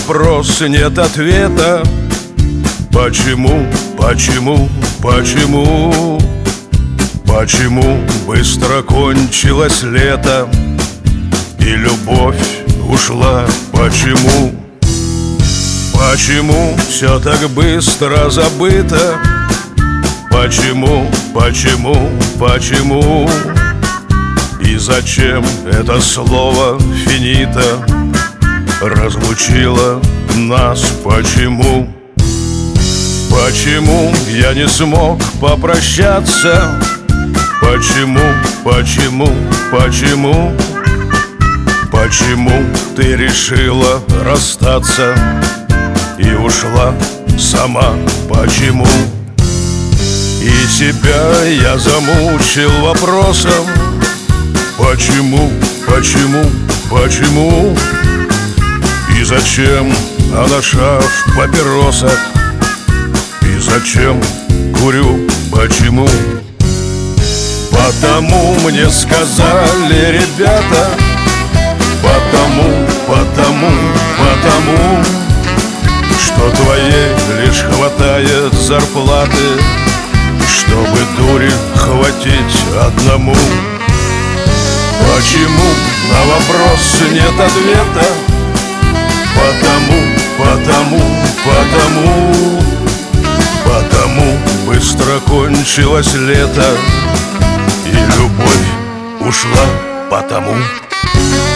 вопрос нет ответа. Почему, почему, почему? Почему быстро кончилось лето и любовь ушла? Почему? Почему все так быстро забыто? Почему, почему, почему? И зачем это слово «финита» разлучило нас? Почему? Почему я не смог попрощаться? Почему, почему, почему? Почему ты решила расстаться и ушла сама? Почему? И себя я замучил вопросом: почему, почему, почему? И зачем анаша в папиросах? И зачем курю? Почему? Потому мне сказали ребята. Потому, потому, потому, что твоей лишь хватает зарплаты, чтобы дури хватить одному. Почему на вопрос нет ответа? Потому, потому, потому, потому быстро кончилось лето и любовь ушла потому.